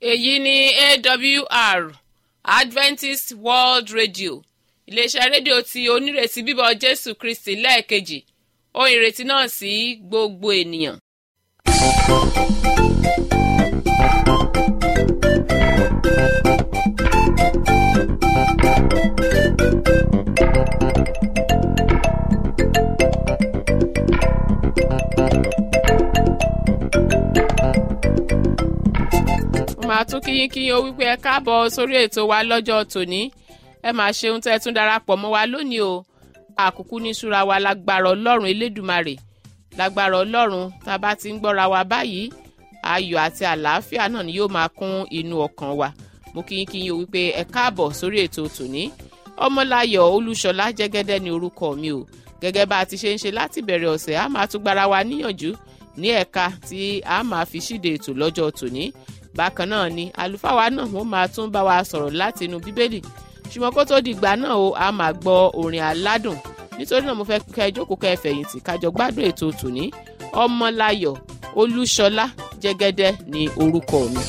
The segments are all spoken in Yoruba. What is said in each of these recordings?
èyí ni AWR Adventist World Radio iléeṣẹ́ rédíò tí onírètí bíbọ̀ Jésù Kristi lẹ́ẹ̀kejì ohun ìrètí náà sí gbogbo ènìyàn. máa tún kíyín o wípé ẹ káàbọ̀ sórí ètò wa lọ́jọ́ tòní ẹ máa ṣeun tẹ́ tún darapọ̀ mọ́ wa lónìí o àkùkù ní ìṣúra wa lágbára Ọlọ́run Elédùmarè lágbára Ọlọ́run tá a bá ti ń gbọ́ra wa báyìí ayọ̀ àti àlàáfíà náà ni yóò máa kún inú ọkàn wa mo kíyín o wípé ẹ káàbọ̀ sórí ètò tòní Ọmọláyọ̀ Olúṣọlá Jẹ́gẹ́dẹ́ ni orúkọ mi o gẹ́gẹ́ bá a ti ṣe ń ṣe láti bẹ̀rẹ̀ ọ̀sẹ̀ a máa tún gbára wa níyànjú ní ẹ̀ka tí a máa fi ṣíde ètò lọ́jọ́ tòní bákan náà ni àlùfáà wa náà wọ́n máa tún bá wa sọ̀rọ̀ láti inú bíbélì ṣùgbọ́n kó tó di ìgbà náà o a máa gbọ́ orin aládùn nítorí náà mo fẹ́ kẹ́ ẹ jókòó kẹ́ ẹ fẹ̀yìntì kájọ gbádùn ètò tòní Ọmọláyọ̀ Olúṣọlá Jẹ́gẹ́dẹ́ ni orúkọ mi.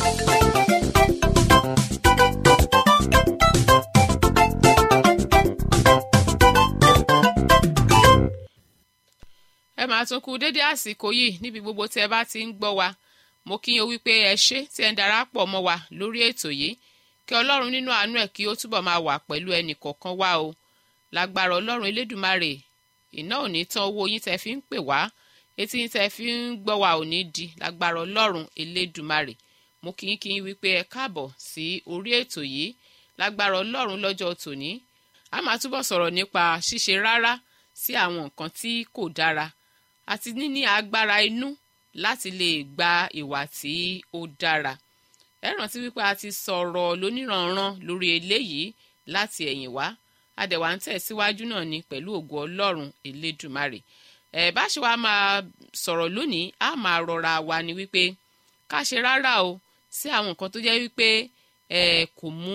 ẹ máa tún kú dédé àsìkò yìí níbi gbogbo tí ẹ bá ti ń gbọ́ wa mo kí yín wípé ẹ ṣé tí ẹ ń darapọ̀ mọ́ wa lórí ètò yìí kí Ọlọ́run nínú àánú ẹ̀ kí ó túbọ̀ máa wà pẹ̀lú ẹnì kọ̀ọ̀kan wa o lágbára Ọlọ́run Elédùmarè iná ò ní tán owó yín tẹ́ fi ń pè wá etí yín tẹ́ fi ń gbọ́ wa ò ní di lágbára Ọlọ́run Elédùmarè mo kí yín wípé ẹ káàbọ̀ sí orí ètò yìí lágbára Ọlọ́run lọ́jọ́ tòní a máa túbọ̀ sọ̀rọ̀ nípa ṣíṣe rárá sí àwọn nǹkan tí kò dára àti níní agbára inú láti lè gba ìwà tí ó dára ẹ rántí wípé a ti sọ̀rọ̀ lóníranran lórí eléyìí láti ẹ̀yìn wá adẹ̀wà ń tẹ̀síwájú náà ni pẹ̀lú ògo Ọlọ́run Elédùmarè bá ṣe wá máa sọ̀rọ̀ lónìí a máa rọra wa ni wípé ká ṣe rárá o sí àwọn nǹkan tó jẹ́ wípé kò mú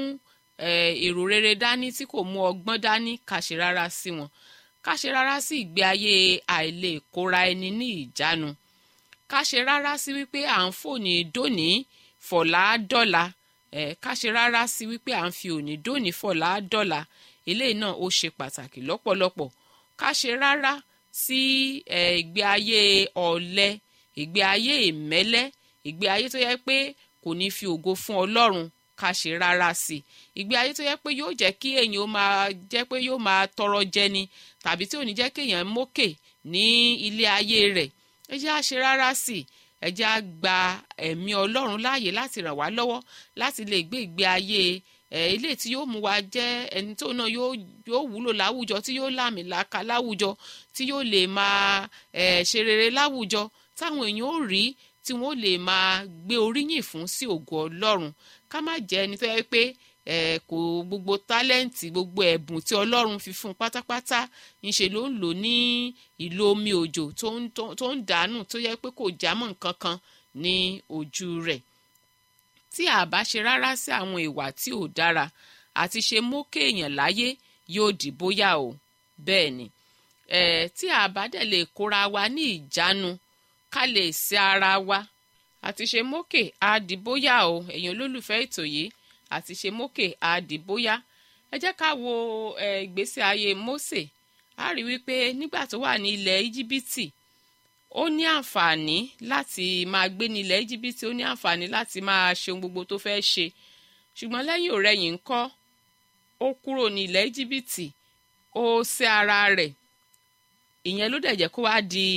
èrò rere dání tí kò mú ọgbọ́n dání ká ṣe rárá sí wọn ká ṣe rárá sí ìgbé ayé àìlè kóra ẹni ní ìjánu ká ṣe rárá sí wípé à ń fòní dóní fọ̀lá dọ́là ká ṣe rárá sí wípé à ń fi òní dóní fọ̀lá dọ́là eléyìí náà ó ṣe pàtàkì lọ́pọ̀lọpọ̀ ká ṣe rárá sí ìgbé ayé ọ̀lẹ ìgbé ayé ìmẹ́lẹ́ ìgbé ayé tó yẹ pé kò ní fi ògo fún Ọlọ́run ká ṣe rárá sí ìgbé ayé tó yẹ pé yóò jẹ́ kí èèyàn ó máa jẹ́ pé yóò máa tọrọ jẹni tàbí tí ò ní jẹ́ kéèyàn mókè ní ilé ayé rẹ̀ ẹ jẹ́ á ṣe rárá sí ẹ jẹ́ á gba ẹ̀mí Ọlọ́run láàyè láti ràn wá lọ́wọ́ láti lè gbé ìgbé ayé ilé tí yóò mú wa jẹ́ ẹni tó náà yóò wúlò láwùjọ tí yóò láàmìlàaka láwùjọ tí yóò lè máa ṣe rere láwùjọ táwọn èèyàn ó rí tí wọ́n lè máa gbé oríyìn fún sí ògo Ọlọ́run ká má jẹ́ ẹni tó yẹ pé kò gbogbo tálẹ́ǹtì gbogbo ẹ̀bùn tí Ọlọ́run fi fún pátápátá ńṣe ló ń lò ní ìlò omi òjò tó ń dànù tó yẹ pé kò jámọ́ nǹkan kan ní ojú rẹ̀ tí a bá ṣe rárá sí àwọn ìwà tí ò dára àti ṣe mókè èèyàn láyé yóò dì bóyá o bẹ́ẹ̀ ni tí a bá dẹ̀ lè kóra wa ní ìjánu ká lè ṣe ara wa àti ṣe mókè á dì bóyá o èèyàn olólùfẹ́ ètò yìí àti ṣe mókè á dì bóyá ẹ jẹ́ ká wo ìgbésí ayé Mósè a rí wípé nígbà tó wà ní ilẹ̀ Íjíbítì ó ní àǹfààní láti máa gbé ní ilẹ̀ Íjíbítì ó ní àǹfààní láti máa ṣe ohun gbogbo tó fẹ́ ṣe ṣùgbọ́n lẹ́yìn ọ̀rẹ̀yìn ńkọ́ ó kúrò ní ilẹ̀ Íjíbítì ó ṣe ara rẹ̀ ìyẹn ló dẹ̀ jẹ́ kó wá di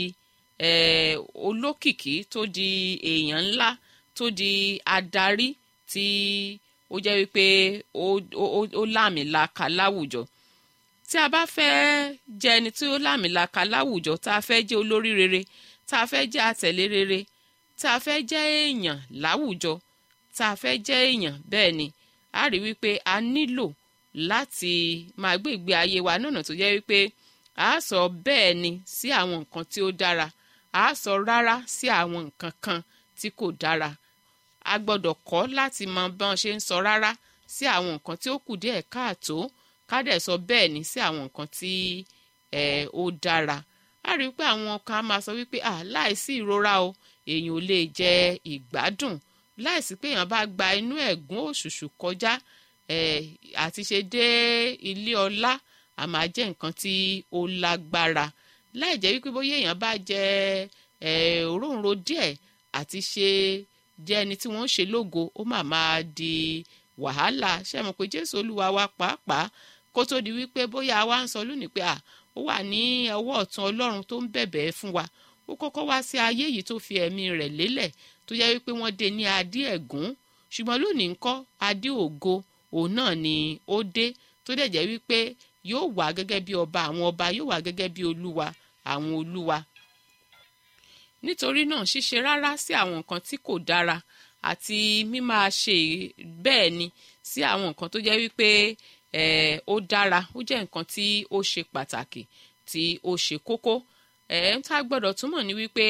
olókìkí tó di èèyàn ńlá tó di adarí tí ó jẹ́ wípé ó láàmìlaka láwùjọ tí a bá fẹ́ jẹ́ ẹni tí ó láàmìlaka láwùjọ tá a fẹ́ jẹ́ olórí rere tá a fẹ́ jẹ́ àtẹ̀lé rere tá a fẹ́ jẹ́ èèyàn láwùjọ tá a fẹ́ jẹ́ èèyàn bẹ́ẹ̀ ni a rí wípé a nílò láti máa gbé ìgbé ayé wa lọ́nà tó jẹ́ wípé a sọ bẹ́ẹ̀ ni sí àwọn nǹkan tí ó dára a sọ rárá sí àwọn nǹkan kan tí kò dára a gbọ́dọ̀ kọ́ láti mọ bí wọ́n ṣe ń sọ rárá sí àwọn nǹkan tí ó kù díẹ̀ káàtó ká dẹ̀ sọ bẹ́ẹ̀ ni sí àwọn nǹkan tí ó dára a rí i pé àwọn kan á máa sọ wípé láìsí ìrora o èèyàn ò lè jẹ ìgbádùn láìsí pé èèyàn bá gba inú ẹ̀gún òṣùṣù kọjá àti ṣe dé ilé ọlá a máa jẹ́ nǹkan tí ó lágbára láì jẹ́ wípé bóyá èèyàn bá jẹ òróǹro díẹ̀ àti ṣe jẹ́ ẹni tí wọ́n ń ṣe lógo ó máa di wàhálà. ṣé mọ̀ pé Jésù Olúwa wa pàápàá kó tó di wípé bóyá wa ń sọ lónìí pé ó wà ní ọwọ́ ọ̀tún Ọlọ́run tó ń bẹ̀bẹ̀ fún wa ó kọ́kọ́ wá sí ayé yìí tó fi ẹ̀mí rẹ̀ lélẹ̀ tó jẹ́ wípé wọ́n dé ní adé ẹ̀gún ṣùgbọ́n lónìí ńkọ́ adé ògo òun náà ni ó dé tó dẹ̀ jẹ́ wípé yóò wá gẹ́gẹ́ bí ọba àwọn ọba yóò wá gẹ́gẹ́ bí olúwa àwọn olúwa. nítorí náà ṣíṣe rárá sí àwọn nǹkan tí kò dára àti mímáa ṣe bẹ́ẹ̀ ni sí àwọn nǹkan tó jẹ́ wípé ó dára ó jẹ́ nǹkan tí ó ṣe pàtàkì tí ó ṣe kókó tá a gbọ́dọ̀ túmọ̀ ní wípé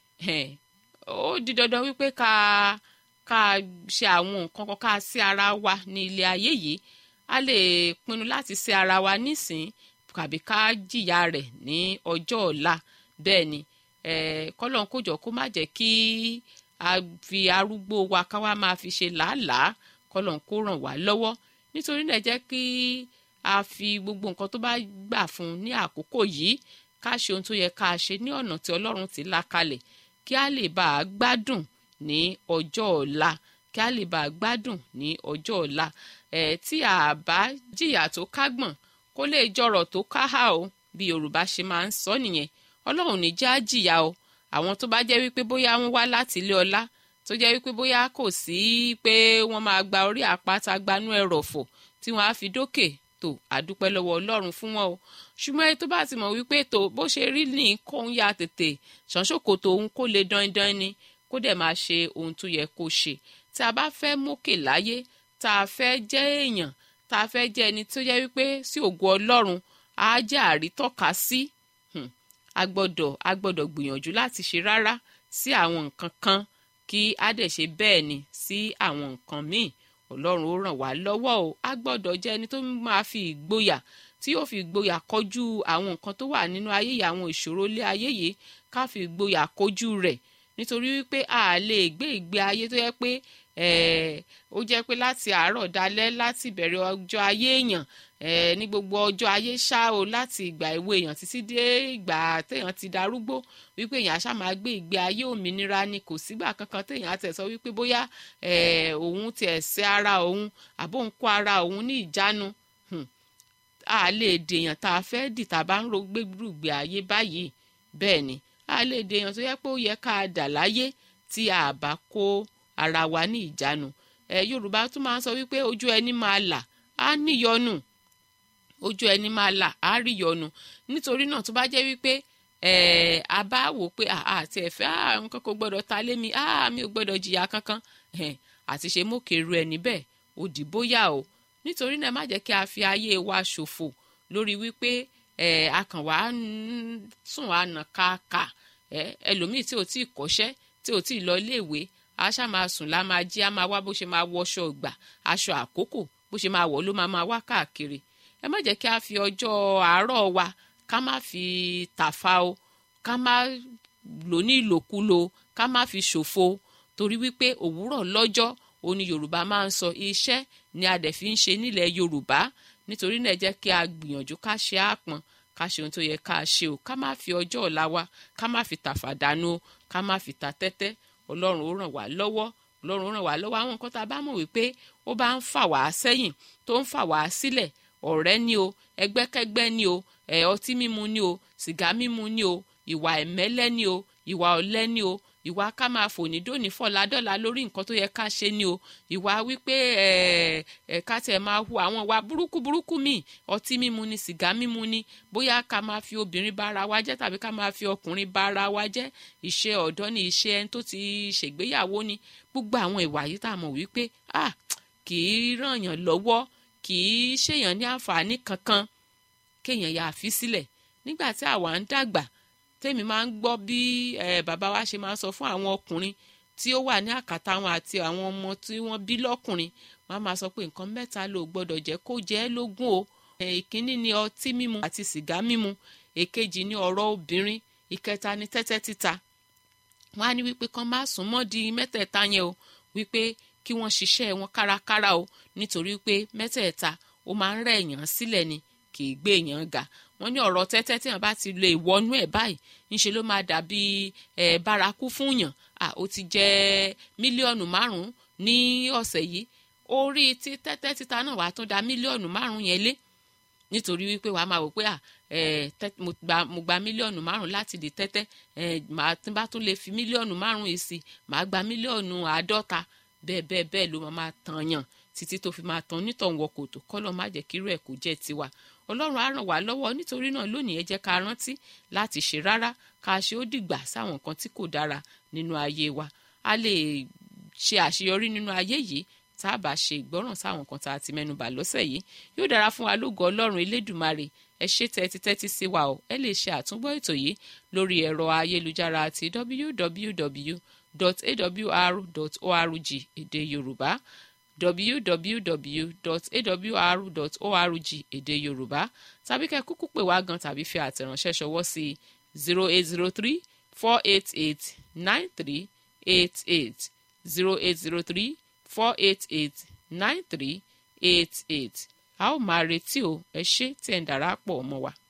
ó di dandan wípé ká ṣe àwọn nǹkan kan ká sí ara wa ní ilé ayé yìí a lè pinnu láti sí ara wa nísìn tàbí ká jìyà rẹ̀ ní ọjọ́ ọ̀la bẹ́ẹ̀ ni kọ́lọ́n kó jọ kó má jẹ́ kí a fi arúgbó wa ká wá máa fi ṣe làálàá kọ́lọ́n kó ràn wá lọ́wọ́ nítorí náà jẹ́ kí a fi gbogbo nǹkan tó bá gbà fún ní àkókò yìí ká ṣe ohun tó yẹ ká ṣe ní ọ̀nà tí Ọlọ́run ti là kalẹ̀ kí a lè bá a gbádùn ní ọjọ́ ọ̀la kí a lè bá a gbádùn ní ọjọ́ ọ̀la tí a bá jìyà tó kágbọ̀n kó lè jọrọ̀ tó káhà o bí Yorùbá ṣe máa ń sọ nìyẹn Ọlọ́run ní já jìyà o àwọn tó bá jẹ́ wípé bóyá wọ́n wá láti ilé ọlá tó jẹ́ wípé bóyá kò sí pé wọ́n máa gba orí àpáta gbanú ẹrọ̀fọ̀ tí wọ́n á fi dókè tó àdúpẹ́ lọ́wọ́ Ọlọ́run fún wọn o ṣùgbọ́n ẹni tó bá ti mọ̀ wípé tó bó ṣe rí ní kóun ya tètè ṣànṣòkòtò òun kó lè dandan ni kó dẹ̀ máa ṣe ohun tó yẹ kó ṣe tí a bá fẹ́ mókè láyé tá a fẹ́ jẹ́ èèyàn tá a fẹ́ jẹ́ ẹni tó jẹ́ wípé sí ògo Ọlọ́run á jẹ́ àrítọ́ka sí a gbọ́dọ̀ gbìyànjú láti ṣe rárá sí àwọn nǹkan kan kí á dẹ̀ ṣe bẹ́ẹ̀ ni sí àwọn nǹkan míì Ọlọ́run ó ràn wá lọ́wọ́ o a gbọ́dọ̀ jẹ́ ẹni tó máa fi ìgboyà tí yóò fi ìgboyà kọjú àwọn nǹkan tó wà nínú ayé yìí àwọn ìṣòro ilé ayé yìí ká fi ìgboyà kọjú rẹ̀ nítorí wípé a lè gbé ìgbé ayé tó yẹ pé ó jẹ́ pé láti àárọ̀ dalẹ́ láti bẹ̀rẹ̀ ọjọ́ ayé èèyàn ní gbogbo ọjọ́ ayé ṣá o láti ìgbà èwe èèyàn títí dé ìgbà téèyàn ti darúgbó wípé èèyàn á ṣá máa gbé ìgbé ayé òmìnira ni kò sígbà kankan téèyàn á tẹ̀ sọ wípé bóyá òun ti ẹ̀sẹ̀ ara òun àbó ń kó ara òun ní ìjánu a lè dèèyàn tá a fẹ́ dì tá a bá ń ro gbégbé ayé báyìí bẹ́ẹ̀ ni a lè dèèyàn tó yẹ pé ó yẹ ká dà láyé tí a bá kó ara wa ní ìjánu Yorùbá tún máa ń sọ wípé ojú ẹni máa là á níyọnu ojú ẹni máa là á rí yọnu nítorí náà tó bá jẹ́ wípé a bá wò pé àti ẹ̀fẹ́ nǹkan kò gbọ́dọ̀ ta lé mi mi ò gbọ́dọ̀ jìyà kankan àti ṣe mókèrú ẹni bẹ́ẹ̀ ó dì bóyá o nítorí náà má jẹ́ kí a fi ayé wa ṣòfò lórí wípé a kàn wá sùn àna kàkà ẹlòmíì tí ò tí ì kọ́ṣẹ́ tí ò tí ì lọ iléèwé a ṣá máa sùn lá máa jí a máa wá bó ṣe máa wọṣọ ìgbà aṣọ àkókò bó ṣe máa wọ̀ ló máa wá káàkiri ẹ má jẹ́ kí a fi ọjọ́ àárọ̀ wa ká má fi tàfa o ká má lò ní ìlòkulò ká má fi ṣòfò torí wípé òwúrọ̀ lọ́jọ́ òní Yorùbá máa ń sọ iṣẹ́ ni a dẹ̀ fi ń ṣe nílẹ̀ Yorùbá nítorí náà jẹ́ kí a gbìyànjú ká ṣe àpọ̀n ká ṣe ohun tó yẹ ká ṣe o ká má fi ọjọ́ ọ̀la wa ká má fi tàfà dànù o ká má fi ta tẹ́tẹ́ Ọlọ́run ó ràn wá lọ́wọ́ Ọlọ́run ó ràn wá lọ́wọ́ àwọn nǹkan tá a bá mọ̀ wípé ó bá ń fà wá sẹ́yìn tó ń fà wá sílẹ̀ ọ̀rẹ́ ni o ẹgbẹ́kẹ́gbẹ́ ni o ọtí mímu ni o sìgá mímu ni o ìwà ẹ̀mẹ́lẹ́ ni o ìwà ọ̀lẹ ni o ìwà ká máa fòní dóní fọ̀ládọ́là lórí nǹkan tó yẹ ká ṣe ni o ìwà wípé ká tẹ̀ máa hu àwọn ìwà burúkú míì ọtí mímu ni sìgá mímu ni bóyá ká máa fi obìnrin bá ara wa jẹ́ tàbí ká máa fi ọkùnrin bá ara wa jẹ́ ìṣe ọ̀dọ́ ni ìṣe ẹni tó ti ṣègbéyàwó ni gbogbo àwọn ìwà yìí tá a mọ̀ wípé kì í ràn yàn lọ́wọ́ kì í ṣèyàn ní àǹfààní kankan kéèyàn yà á fi sílẹ̀ nígbà tí àwa ń dàgbà tèmi máa ń gbọ́ bí bàbá wa ṣe máa ń sọ fún àwọn ọkùnrin tí ó wà ní àkàtà wọn àti àwọn ọmọ tí wọ́n bí lọ́kùnrin wọ́n á máa sọ pé nǹkan mẹ́ta ló gbọ́dọ̀ jẹ́ kó jẹ́ lógún o ìkíní ni ọtí mímu àti sìgá mímu èkejì ni ọ̀rọ̀ obìnrin ìkẹta ni tẹ́tẹ́ títa wọ́n á ní wípé kán má sún mọ́ di mẹ́tẹ̀ẹ̀ta yẹn o wípé kí wọ́n ṣiṣẹ́ wọn kárakára o nítorí pé mẹ́tẹ̀ẹ̀ta ó máa ń rẹ̀ èèyàn sílẹ̀ ni kì í gbé èèyàn ga. wọ́n ní ọ̀rọ̀ tẹ́tẹ́ tí wọ́n bá ti lè wọnú ẹ̀ báyìí ńṣe ló máa dàbí bárakú fún yàn. ó ti jẹ mílíọ̀nù 5 ní ọ̀sẹ̀ yìí, orí tí tẹ́tẹ́ títa náà wàá tún da mílíọ̀nù 5 yẹn lé, nítorí wípé wàá máa wò pé mo gba mílíọ̀nù 5 láti di tẹ́tẹ́, tí bá tún lè fi mílíọ̀nù 5 yìí sí màá gba mílíọ̀nù 50. bẹ́ẹ̀ ló máa tàn yàn títí tó fi máa tàn onítọ̀hún wọ kòtò. kọ́lọ́ má jẹ́ kírú ẹ̀ kó jẹ́ tiwa. ọlọ́run á ràn wá lọ́wọ́. nítorí náà lónìí ẹ jẹ́ ká rántí láti ṣe rárá ká ṣe ó dìgbà sáwọn nǹkan tí kò dára nínú ayé wa. a lè ṣe àṣeyọrí nínú ayé yìí tá a bá ṣe ìgbọ́ràn sáwọn nǹkan tá a ti mẹ́nubà lọ́sẹ̀ yìí. yóò dára fún wa lógo ọlọ́run elédùmarè. ẹ ṣé tẹ́tí sí wa o. ẹ lè ṣe àtúngbọ́ ètò yìí lórí ẹ̀rọ ayélujára àti www.awr.org èdè Yorùbá, www.awr.org èdè Yorùbá, tàbí kẹ́ kúkú pè wá gan tàbí fi àtẹ̀ránṣẹ́ ṣọwọ́ sí 0803 488 9388 0803 488 9388. a ó máa retí o. ẹ ṣé tí ẹ̀ ń darapọ̀ mọ́ wa.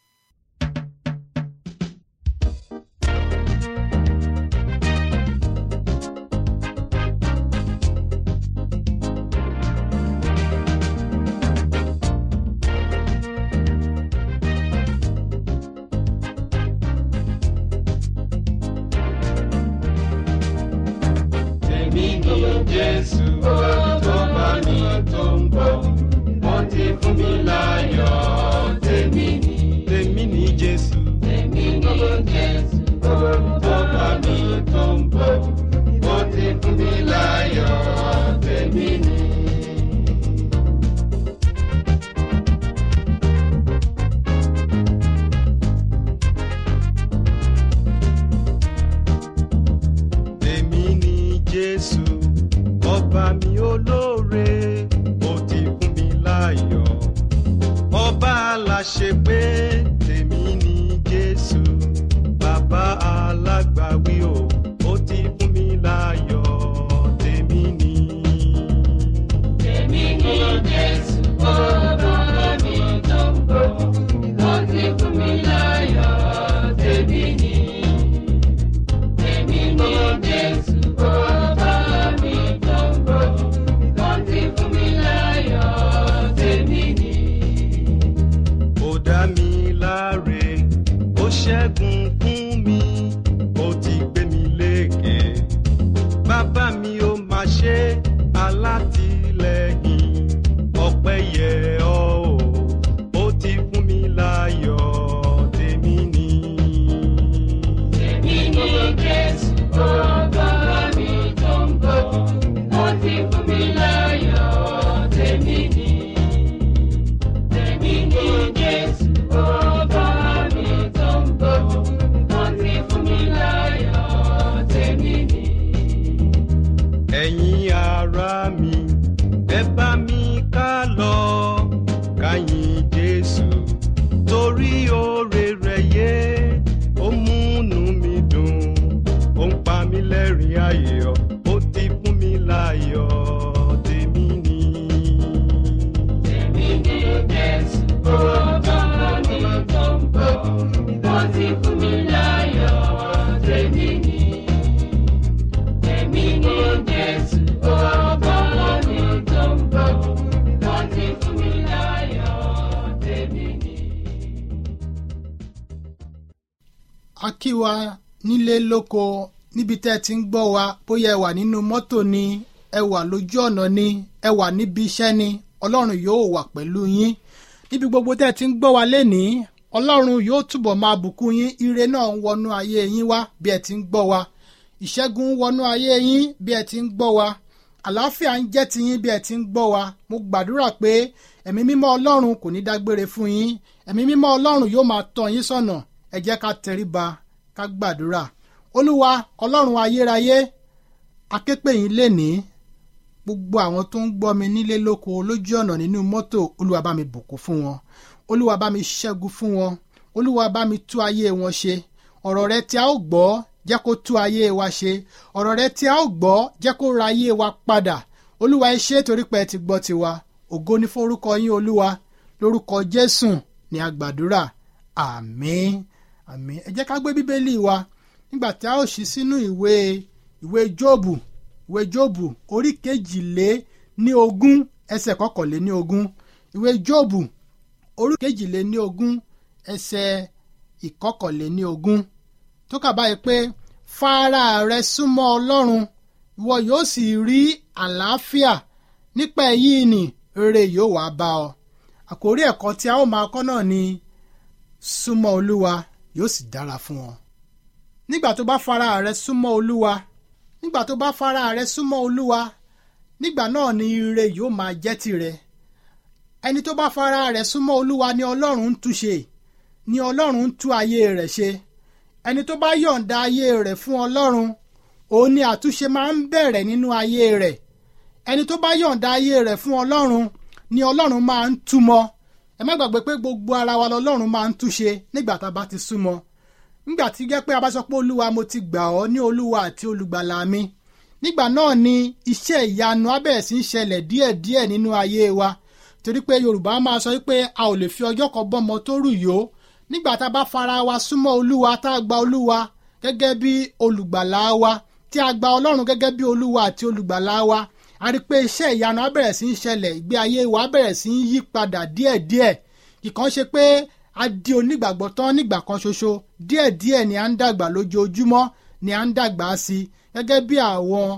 Jésù tó bá mi tó ń bọ̀, ó ti fún mi láyọ̀. Tèmi ni Jésù. Tèmi ni Jésù tó bá mi tó ń bọ̀, ó ti fún mi láyọ̀. Tèmi ni. Tèmi ni Jésù. Ọba mi olóore, ó ti fún mi láyọ̀. Ọba aláṣepé, tèmi ni Jésù. Bàbá alágbàwí o, ó ti fún mi láyọ̀. Tèmi ni. Tèmi ni Jésù. Ọba mi tó ń bọ̀, ó ti fún mi láyọ̀. Tèmi ni. Tèmi ni Jésù. Ọba mi tó ń bọ̀, ó ti fún mi láyọ̀. Tèmi ni. Ó dá mi láre, ó ṣẹ́gun fún mi, ó ti gbé mi lékè. Bàbá mi ó máa ṣe alátìlẹ́yìn, ọpẹ́ yẹ ọ́ o, ó ti fún mi láyọ̀. Tèmi ni. Tèmi ni Jésù. Ọba mi tó ń bọ̀, ó ti fún mi láyọ̀. Tèmi ni. Tèmi ni Jésù. Ọba mi tó ń bọ̀, ó ti fún mi láyọ̀. Tèmi ni. Ẹ̀yin ará mi, ẹ bá mi ká lọ, ká yìn Jésù torí oore rẹ̀ yé, ó múnú mi dùn, ó ń pa mí lẹ́rìn ayọ̀, ó ti fún mi láyọ̀. Tèmi ni. Tèmi ni Jésù. Ọba mi tó ń bọ̀, ó ti fún mi láyọ̀. Tèmi ni. Tèmi ni Jésù. Ọba mi tó ń bọ̀, ó ti fún mi láyọ̀. Tèmi ni. A kí wa nílé lóko níbi tẹ́ ẹ ti ń gbọ́ wa, bóyá ẹ wà nínú mọ́tò ni, ẹ wà lójú ọ̀nà ni, ẹ wà níbi iṣẹ́ ni, ọlọ́run yóò wà pẹ̀lú yín. Níbi gbogbo tẹ́ ẹ ti ń gbọ́ wa lénìí, ọlọ́run yóò túbọ̀ máa bùkún yín. Ire náà ń wọnú ayé yín wá bí ẹ ti ń gbọ́ wa. Ìṣẹ́gun ń wọnú ayé yín bí ẹ ti ń gbọ́ wa. Àlàáfíà ń jẹ́ ti yín bí ẹ ti ń gbọ́ wa. Mo gbàdúrà pé ẹ̀mí mímọ́ ọlọ́run kò ní dágbére fún yín. Ẹ̀mí mímọ́ ọlọ́run yóò máa tọ́ yín sọ́nà. Ẹ jẹ́ ká tẹríba ká gbàdúrà. Olúwa ọlọ́run ayérayé, a ké pè yín lénìí. Gbogbo àwọn tó ń gbọ́ mi nílé lóko lójú ọ̀nà nínú mọ́tò, Olúwa bá mi bùkún fún wọn. Olúwa bá mi ṣẹ́gun fún wọn. Olúwa bá mi tú ayé wọn ṣe. Ọ̀rọ̀ rẹ tí a ó gbọ́ jẹ́ kó tú ayé wa ṣe ọ̀rọ̀ rẹ tí a ó gbọ́ jẹ́ kó ra ayé wa padà olúwa ẹ ṣé torí pé ẹ ti gbọ́ tiwa ògo ni fún orúkọ yín olúwa lórúkọ jésù ni a gbàdúrà àmín àmín. ẹ jẹ́ ká gbé bíbélì wa nígbà tí a ó ṣí sínú ìwé jóòbù orí 22 ẹsẹ̀ 21 ìwé jóòbù orí 22 ẹsẹ̀ 21 tó kà báyìí pé fara rẹ súnmọ́ ọlọ́run ìwọ yóò sì rí àlàáfíà nípa èyí ni rere yóò wá bá ọ. àkórí ẹ̀kọ́ tí a ó máa kọ́ náà ni súnmọ́ olúwa yóò sì dára fún ọ. nígbà tó bá fara rẹ súnmọ́ olúwa nígbà náà ni ire yóò máa jẹ́ tìrẹ. ẹni tó bá fara rẹ̀ súnmọ́ olúwa ni ọlọ́run ń túṣe ni ọlọ́run ń tú ayé rẹ̀ ṣe. ẹni tó bá yọ̀ǹda ayé rẹ̀ fún ọlọ́run òun ni àtúnṣe máa ń bẹ̀rẹ̀ nínú ayé rẹ̀. ẹni tó bá yọ̀ǹda ayé rẹ̀ fún ọlọ́run ni ọlọ́run máa ń túmọ̀. ẹ má gbàgbé pé gbogbo ara wa lọ́lọ́run máa ń túṣe nígbà tá a bá ti súnmọ́. nígbà tí jẹ́ pé a bá sọ pé olúwa mo ti gbà ọ́ ní olúwa àti olùgbàlà mi nígbà náà ni iṣẹ́ ìyanu á bẹ̀rẹ̀ sí í ṣẹlẹ̀ díẹ̀díẹ̀ nínú ayé wa torí pé yorùbá máa sọ pé a ò lè fi ọjọ́ kan bọ́mọ tó rù yó. nígbà tá a bá fara wa súnmọ́ olúwa tá a gba olúwa gẹ́gẹ́ bí olùgbàlà wa tí a gba ọlọ́run gẹ́gẹ́ bí olúwa àti olùgbàlà wa a rí pé iṣẹ́ ìyanu á bẹ̀rẹ̀ sí í ṣẹlẹ̀ ìgbé ayé wa á bẹ̀rẹ̀ sí í yí padà díẹ̀díẹ̀. ìkan ṣe pé a di onígbàgbọ́ tán nígbà kan ṣoṣo díẹ̀díẹ̀ ni à ń dàgbà lójoojúmọ́ ni à ń dàgbà sí gẹ́gẹ́ bí àwọn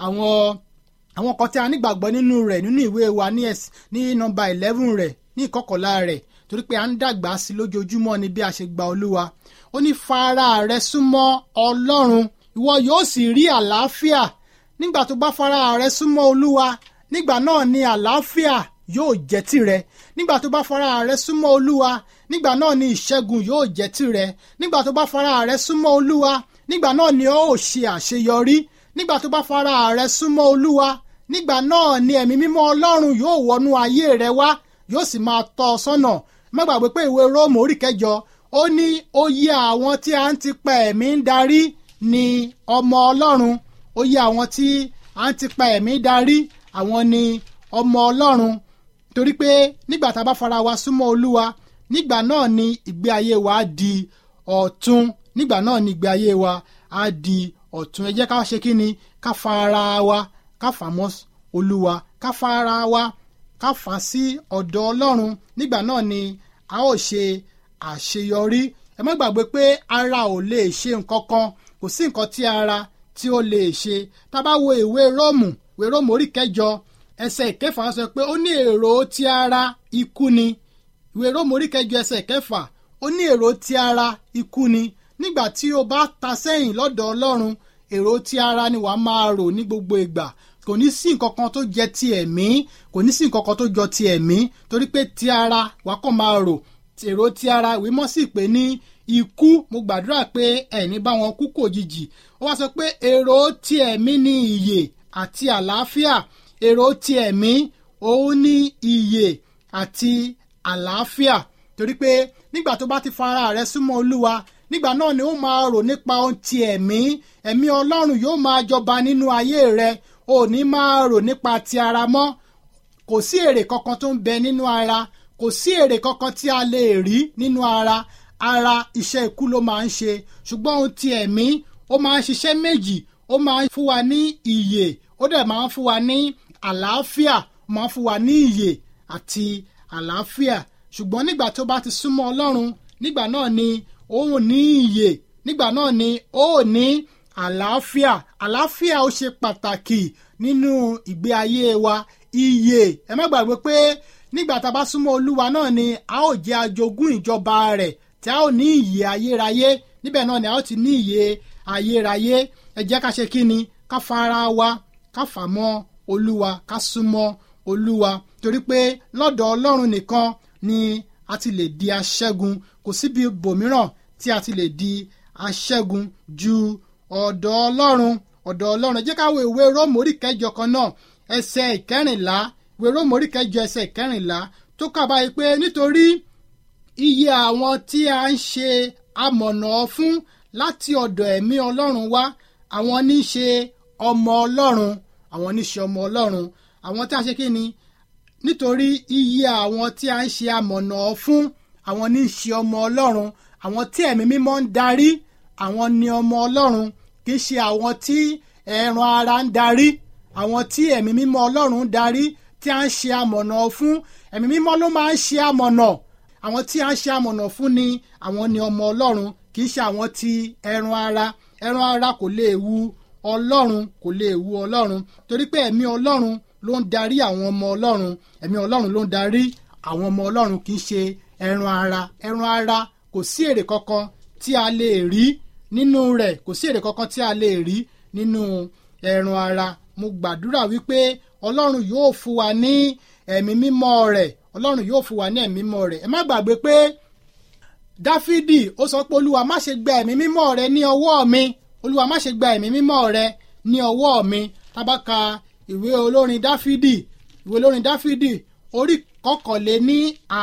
kan tí a nígbàgbọ́ nínú rẹ̀ nínú ìwé wa ní nọ́mbà 11 rẹ̀ ní ìkọkànlá rẹ̀ torí pé à ń dàgbà sí lójoojúmọ́ ni bí a ṣe gba olúwa. ó ní fara rẹ súnmọ́ ọlọ́run ìwọ yóò sì rí àlàáfíà. nígbà tó bá fara rẹ súnmọ́ olúwa nígbà náà ni àlàáfíà yóò jẹ́ tìrẹ. nígbà tó bá fara rẹ súnmọ́ olúwa nígbà náà ni ìṣẹ́gun yóò jẹ́ tìrẹ. nígbà tó bá fara rẹ súnmọ́ olúwa nígbà náà ni ó ṣe àṣeyọrí. nígbà tó bá fara rẹ súnmọ́ olúwa nígbà náà ni ẹ̀mí mímọ́ ọlọ́run yóò wọnú ayé rẹ wá yóò sì máa tọ́ ọ sọ́nà. má gbàgbé pé ìwé róòmù orí 8 ó ní oyè àwọn tí a ń ti pa ẹ̀mí ń darí ni ọmọ ọlọ́run. oyè àwọn tí a ń ti pa ẹ̀mí darí àwọn ni ọmọ ọlọ́run torí pé nígbà tá a bá fara wa súnmọ́ olúwa nígbà náà ni ìgbé ayé wa á di ọ̀tun. nígbà náà ni ìgbé ayé wa á di ọ̀tun. ẹ jẹ́ ká ṣe kí ni ká fara wa ká fà mọ́ olúwa ká fara wa ká fà sí ọ̀dọ̀ ọlọ́run. nígbà náà ni a ó ṣe àṣeyọrí. ẹ má gbàgbé pé ara ò lè ṣe nǹkan kan kò sí nǹkan tí ara tí ó lè ṣe. tá a bá wo ìwé róòmù orí 8 ẹsẹ̀ 9 sọ pé ó ní èrò ti ara ikú ni. ìwé róòmù orí 8 ẹsẹ̀ 9 ó ní èrò ti ara ikú ni. nígbà tí o bá ta sẹ́yìn lọ́dọ̀ ọlọ́run èrò ti ara ni wàá máa rò ní gbogbo ìgbà. kò ní sí nǹkan kan tó jẹ ti ẹ̀mí kò ní sí nǹkan kan tó jọ ti ẹ̀mí torí pé ti ara wàá kàn máa rò. èrò ti ara ìwé mọ́ sí pé ní ikú. mo gbàdúrà pé ẹ̀ní bá wọn kú kò jìjì. ó wá sọ pé èrò ti ẹ̀mí ni ìyè àti àlàáfíà. èrò ti ẹ̀mí òun ní ìyè àti àlàáfíà torí pé nígbà tó bá ti fara rẹ súnmọ́ olúwa nígbà náà ni ó máa rò nípa ohun ti ẹ̀mí. ẹ̀mí ọlọ́run yóò máa jọba nínú ayé rẹ ò ní máa rò nípa ti ara mọ́. kò sí èrè kankan tó ń bẹ nínú ara kò sí èrè kankan tí a lè rí nínú ara. ara iṣẹ́ ikú ló máa ń ṣe ṣùgbọ́n ohun ti ẹ̀mí ó máa ń ṣiṣẹ́ méjì. ó máa ń fún wa ní ìyè ó dẹ̀ máa ń fún wa ní àlàáfíà ó máa ń fún wa ní ìyè àti àlàáfíà. ṣùgbọ́n nígbà tó bá ti súnmọ́ ọlọ́run nígbà náà ni ó ní ìyè nígbà náà ni ó ní àlàáfíà. àlàáfíà ó ṣe pàtàkì nínú ìgbé ayé wa. ìyè ẹ má gbàgbé pé nígbà tá a bá súnmọ́ olúwa náà ni a ó jẹ́ ajogún ìjọba rẹ̀ tí a ó ní ìyè ayérayé. níbẹ̀ náà ni a ó ti ní ìyè ayérayé. ẹ jẹ́ ká ṣe kí ni ká fara wa ká fà mọ́ olúwa ká súnmọ́ olúwa torí pé lọ́dọ̀ ọlọ́run nìkan ni a ti lè di aṣẹ́gun. kò síbi bòmíràn tí a ti lè di aṣẹ́gun ju ọ̀dọ̀ ọlọ́run. ẹ jẹ́ ká wo ìwé róòmù orí 8 kan náà ẹsẹ̀ 14. ìwé róòmù orí 8 ẹsẹ̀ 14 tó kà báyìí pé nítorí iye àwọn tí a ń ṣe amọ̀nà fún láti ọ̀dọ̀ ẹ̀mí ọlọ́run wá àwọn ní í ṣe ọmọ ọlọ́run àwọn ní í ṣe ọmọ ọlọ́run àwọn tí a ṣe kí ni nítorí iye àwọn tí a ń ṣe amọ̀nà fún àwọn ní í ṣe ọmọ ọlọ́run àwọn tí ẹ̀mí mímọ́ ń darí àwọn ni ọmọ ọlọ́run kì í ṣe àwọn tí ẹran ara ń darí àwọn tí ẹ̀mí mímọ́ ọlọ́run ń darí tí a ń ṣe amọ̀nà fún ẹ̀mí mímọ́ ló máa ń ṣe amọ̀nà àwọn tí a ń ṣe amọ̀nà fún ni àwọn ni ọmọ ọlọ́run kì í ṣe àwọn tí ẹran ara kò lè wu ọlọ́run kò lè wu ọlọ́run torí pé ẹ̀mí ọlọ́run ló ń darí àwọn ọmọ ọlọ́run ẹ̀mí ọlọ́run ló ń darí àwọn ọmọ ọlọ́run kì í ṣe ẹran ara kò sí èrè kankan tí a lè rí nínú rẹ̀ kò sí èrè kankan tí a lè rí nínú ẹran ara mo gbàdúrà wípé ọlọ́run yóò fún wa ní ẹ̀mí mímọ́ rẹ̀ ọlọ́run yóò fún wa ní ẹ̀mí mímọ́ rẹ̀ ẹ má gbàgbé pé dáfídì ó sọ pé olúwa má ṣe gba ẹ̀mí mímọ́ rẹ ní ọwọ́ mi olúwa má ṣe gba ẹ̀mí mímọ́ rẹ ní ọwọ́ mi tá bá ka ìwé olórin dáfídì orí kọkànléní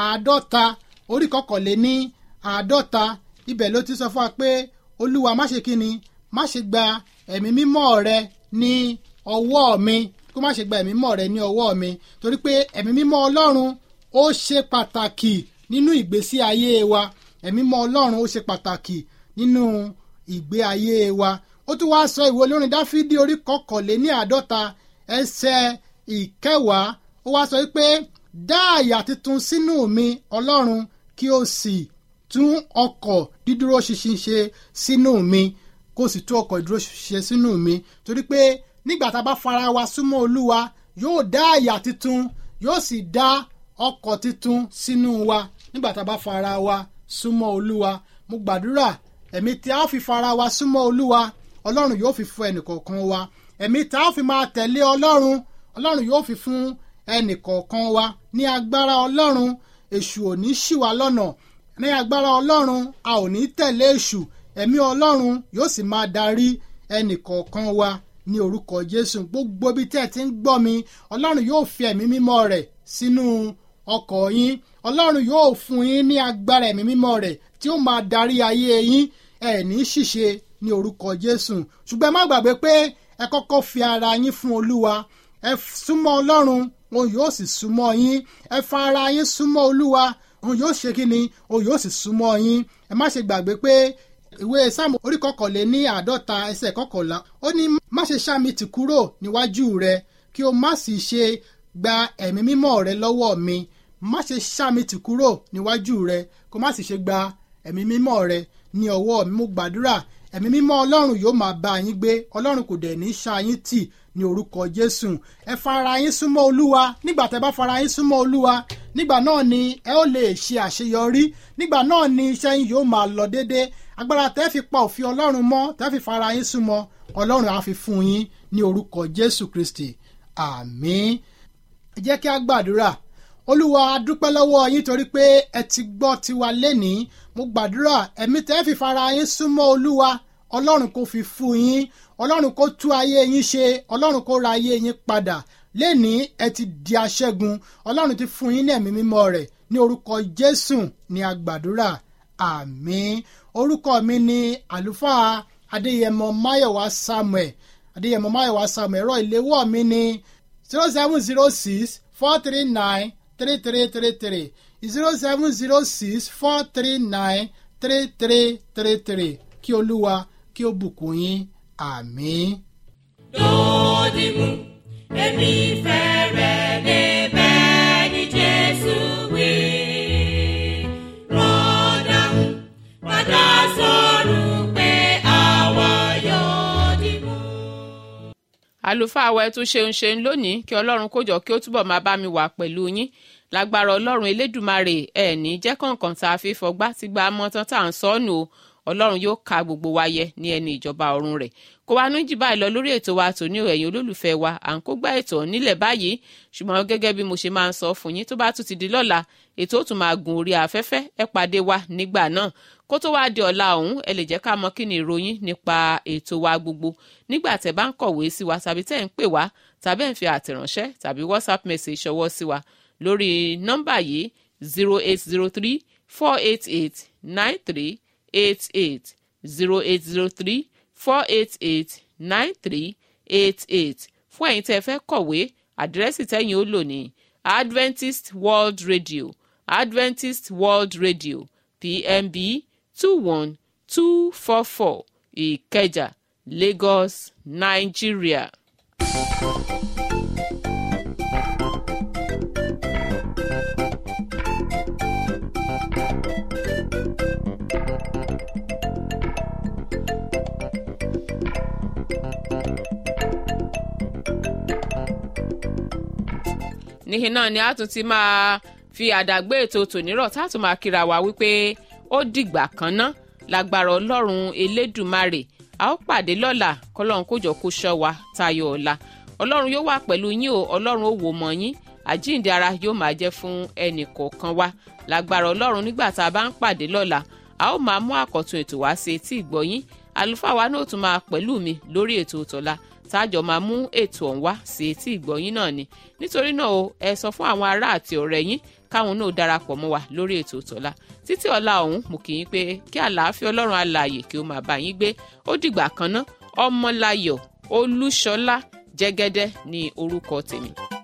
àádọ́ta ibẹ̀ ló ti sọ fún wa pé olúwa má ṣe kíni má ṣe gba ẹ̀mí mímọ́ rẹ ní ọwọ́ mi kó má ṣe gba ẹ̀mí mímọ́ rẹ ní ọwọ́ mi torí pé ẹ̀mí mímọ́ ọlọ́run ó ṣe pàtàkì nínú ìgbésí ayé wa ẹ̀mí mímọ́ ọlọ́run ó ṣe pàtàkì nínú ìgbé ayé wa ó tún wá sọ ìwé olórin dáfídì orí kọkànléní àádọ́ta ẹsẹ̀ ìkẹwàá ó wá sọ pé dá àyà tuntun sínú mi ọlọ́run kí o sì tún ọkọ̀ dídúró ṣinṣin ṣe sínú mi kó sì tún ọkọ̀ dídúró ṣe sínú mi torí pé nígbà tá a bá fara wa súnmọ́ olúwa yóò dá àyà tuntun yóò sì dá ọkọ̀ tuntun sínú wa nígbà tá a bá fara wa súnmọ́ olúwa mo gbàdúrà ẹ̀mí tí a fi fara wa súnmọ́ olúwa ọlọ́run yóò fi fún ẹnìkọ̀ọ̀kan wa ẹ̀mí tí a fi máa tẹ̀lé ọlọ́run yóò fi fún ẹnìkọ̀ọ̀kan wa ní agbára ọlọ́run èṣù ò ní ṣì wá lọ́nà ní agbára ọlọ́run a ò ní tẹ̀lé èṣù ẹ̀mí ọlọ́run yóò sì máa darí ẹnìkọ̀ọ̀kan wa ní orúkọ jésù gbogbo ibi tí ẹ ti ń gbọ́ mi ọlọ́run yóò fi ẹ̀mí mímọ́ rẹ̀ sínú ọkọ̀ yín ọlọ́run yóò fún yín ní agbára ẹ̀mí mímọ́ rẹ̀ tí ó máa darí ayé yín ẹ ní ṣìṣe ní orúkọ jésù ṣùgbọ́n ẹ má gbàgbé pé ẹ kọ́kọ́ fi ara yín fún olúwa ẹ súnmọ́ ọlọ́run òun yóò sì súnmọ́ yín ẹ fa ara yín súnmọ́ olúwa òun yóò ṣe kí ni òun yóò sì súnmọ́ yín ẹ má ṣe gbàgbé pé ìwé sáàmù orí kọkànléní àádọ́ta ẹsẹ̀ kọkànlá ó ní má ṣe ṣá mi tì kúrò níwájú rẹ kí o má sì ṣe gba ẹ̀mí mímọ́ rẹ lọ́wọ́ mi má ṣe ṣá mi tì kúrò níwájú rẹ kó má sì ṣe gba ẹ̀mí mímọ́ rẹ ní ọwọ́ mi mo gbàdúrà ẹ̀mí mímọ́ ọlọ́run yóò máa bá yín gbé ọlọ́run kò dẹ̀ ní ṣá yín tì ní orúkọ jésù ẹ fara yín súnmọ́ olúwa nígbà tẹ́ bá fara yín súnmọ́ olúwa nígbà náà ni ẹ ó lè ṣe àṣeyọrí nígbà náà ni iṣẹ́ yín yóò máa lọ déédéé agbára tẹ́ fi pa òfin ọlọ́run mọ́ tẹ́ fi fara yín súnmọ́ ọlọ́run á fi fún yín ní orúkọ jésù kristi àmín ẹ jẹ́ kí a gbàdúrà olúwa a dúpẹ́ lọ́wọ́ yín torí pé ẹ ti gbọ́ tiwa lénìí mo gbàdúrà ẹ̀mí tẹ́ fi fara yín súnmọ́ olúwa ọlọ́run kò fi fún yín ọlọ́run kò tú ayé yín ṣe ọlọ́run kò ra ayé yín padà lénìí ẹ ti di aṣẹ́gun ọlọ́run ti fún yín ní ẹ̀mí mímọ́ rẹ̀ ní orúkọ jésù ní a gbàdúrà àmín orúkọ mi ni àlùfáà adéyẹmọ máyọ̀wá samuel ẹ̀rọ ìléwọ́ mi ni 0706-439-3333 0706-439-3333 kí olúwa kí ó bùkún yín àmín. Dòdìmú èmi fẹ́ rẹ̀ débẹ̀ ní Jésù wí. Rọ́dàmú padà sọ̀rọ̀ pé àwa yóò dìmú. àlùfáà wa ẹ tún ṣeun lónìí kí ọlọ́run kó jọ kí ó túbọ̀ máa bá mi wà pẹ̀lú yín lágbára ọlọ́run elédùmarè ẹ̀ ní jẹ́ kọ̀ọ̀kan tá a fi fọgbá ti gba mọ́tán tá à ń sọ́nù o ọlọ́run yóò ka gbogbo wa yẹ ní ẹni ìjọba ọ̀run rẹ̀ kó wa nújì báyìí lọ lórí ètò wa tòní ẹ̀yin olólùfẹ́ wa à ń kó gbá ètò nílẹ̀ báyìí ṣùgbọ́n gẹ́gẹ́ bí mo ṣe máa ń sọ fún yín tó bá tún ti di lọ́la ètò ó tún máa gùn orí afẹ́fẹ́ ẹ pàdé wa nígbà náà kó tó wá di ọ̀la ọ̀hún ẹ lè jẹ́ ká mọ̀ kí ni ìròyìn nípa ètò wa gbogbo nígbà tẹ́ bá ń kọ̀wé sí wa tàbí tẹ́ ń pè wá tàbí ẹ̀ ń fi àtẹ̀ránṣẹ́ tàbí WhatsApp message ṣọwọ́ sí wa lórí nọ́mbà yìí 0803-488-9388 0803-488-9388. fún ẹ̀yin tẹ́ fẹ́ kọ̀wé àdírẹ́sì tẹ́yin ó lò ní Adventist World Radio, Adventist World Radio, PMB 21244 Ìkẹjà, Lagos, Nigeria. níhìn náà ni a tún ti máa fi àdàgbé ètò tònírọ̀ tá a tún máa kíra wa wípé ó dìgbà kan ná lágbára Ọlọ́run Elédùmarè. A ó pàdé lọ́la kọ́lọ́run kó jọ kó ṣọ́ wa tayọ ọ̀la. Ọlọ́run yóò wà pẹ̀lú yín o, Ọlọ́run ó wò mọ́ yín, àjíǹde ara yóò máa jẹ́ fún ẹnì kọ̀ọ̀kan wa lágbára Ọlọ́run. nígbà tá a bá ń pàdé lọ́la a ó máa mú àkọ́tun ètò wá sí etí ìgbọ́yín. àlùfáà wa náà tún máa pẹ̀lú mi lórí ètò tọ̀la tájọ máa mú ètò ọ̀hún wá sí etí ìgbọ́yín náà ni. nítorí náà o, ẹ sọ fún àwọn ará àti ọ̀rẹ́ yín káwọn náà darapọ̀ mọ́ wa lórí ètò tọ̀la. títí ọ̀la ọ̀hún mo kì í pé kí àlàáfíà Ọlọ́run alààyè kí ó máa bá yín gbé. ó dìgbà kan ná. Ọmọláyọ̀ Olúṣọlá Jẹ́gẹ́dẹ́ ní orúkọ tèmi.